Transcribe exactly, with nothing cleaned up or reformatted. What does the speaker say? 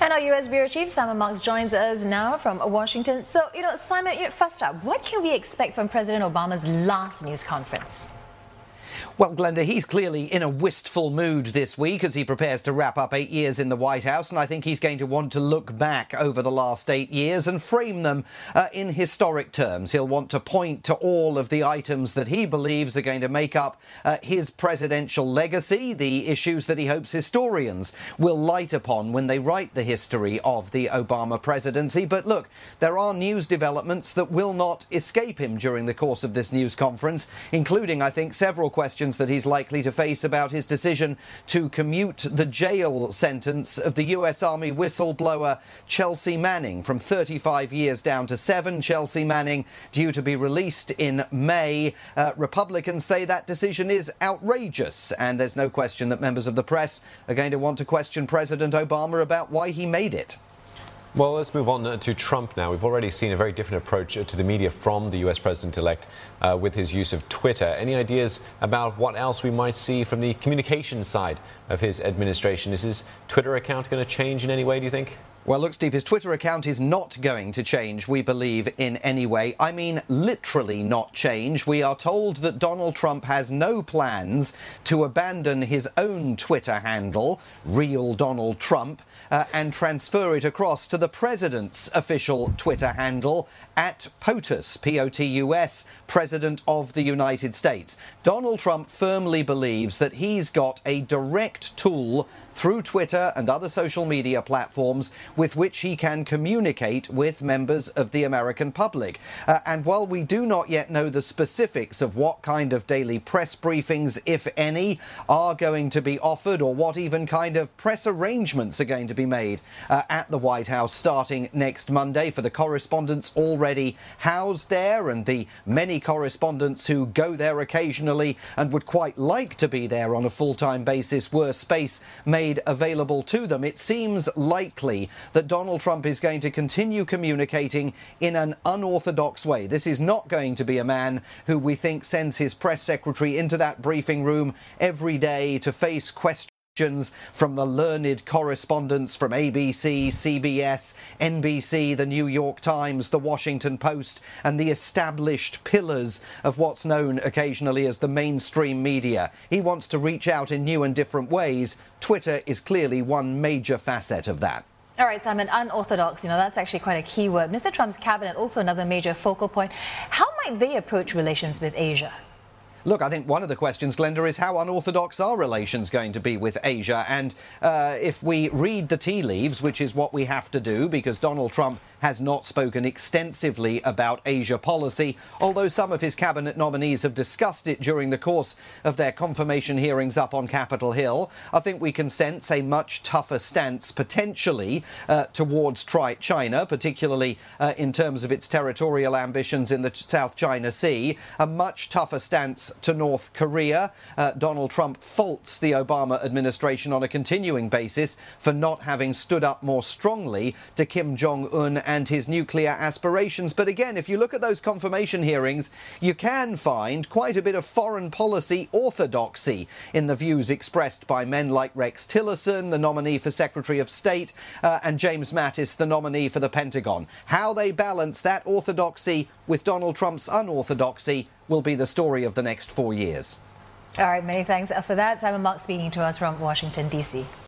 And our U S Bureau Chief, Simon Marks, joins us now from Washington. So, you know, Simon, you know, first up, what can we expect from President Obama's last news conference? Well, Glenda, he's clearly in a wistful mood this week as he prepares to wrap up eight years in the White House. And I think he's going to want to look back over the last eight years and frame them uh, in historic terms. He'll want to point to all of the items that he believes are going to make up uh, his presidential legacy, the issues that he hopes historians will light upon when they write the history of the Obama presidency. But look, there are news developments that will not escape him during the course of this news conference, including, I think, several questions that he's likely to face about his decision to commute the jail sentence of the U S Army whistleblower Chelsea Manning from thirty-five years down to seven. Chelsea Manning due to be released in May. Uh, Republicans say that decision is outrageous, and there's no question that members of the press are going to want to question President Obama about why he made it. Well, let's move on to Trump now. We've already seen a very different approach to the media from the U S president-elect uh, with his use of Twitter. Any ideas about what else we might see from the communication side of his administration? Is his Twitter account going to change in any way, do you think? Well, look, Steve, his Twitter account is not going to change, we believe, in any way. I mean, literally not change. We are told that Donald Trump has no plans to abandon his own Twitter handle, Real Donald Trump, uh, and transfer it across to the president's official Twitter handle, at POTUS, P O T U S, President of the United States. Donald Trump firmly believes that he's got a direct tool through Twitter and other social media platforms with which he can communicate with members of the American public. Uh, and while we do not yet know the specifics of what kind of daily press briefings, if any, are going to be offered, or what even kind of press arrangements are going to be made uh, at the White House starting next Monday for the correspondents already housed there and the many correspondents who go there occasionally and would quite like to be there on a full-time basis were space made available to them, it seems likely that Donald Trump is going to continue communicating in an unorthodox way. This is not going to be a man who we think sends his press secretary into that briefing room every day to face questions from the learned correspondents from A B C, C B S, N B C, the New York Times, the Washington Post, and the established pillars of what's known occasionally as the mainstream media. He wants to reach out in new and different ways. Twitter is clearly one major facet of that. All right, Simon, unorthodox, you know, that's actually quite a key word. Mister Trump's cabinet, also another major focal point. How might they approach relations with Asia? Look, I think one of the questions, Glenda, is how unorthodox are relations going to be with Asia? And uh, if we read the tea leaves, which is what we have to do, because Donald Trump has not spoken extensively about Asia policy, although some of his cabinet nominees have discussed it during the course of their confirmation hearings up on Capitol Hill, I think we can sense a much tougher stance potentially uh, towards tri China, particularly uh, in terms of its territorial ambitions in the South China Sea, a much tougher stance to North Korea. Uh, Donald Trump faults the Obama administration on a continuing basis for not having stood up more strongly to Kim Jong-un and his nuclear aspirations. But again, if you look at those confirmation hearings, you can find quite a bit of foreign policy orthodoxy in the views expressed by men like Rex Tillerson, the nominee for Secretary of State, uh, and James Mattis, the nominee for the Pentagon. How they balance that orthodoxy with Donald Trump's unorthodoxy will be the story of the next four years. All right, many thanks for that. Simon Marks speaking to us from Washington, D C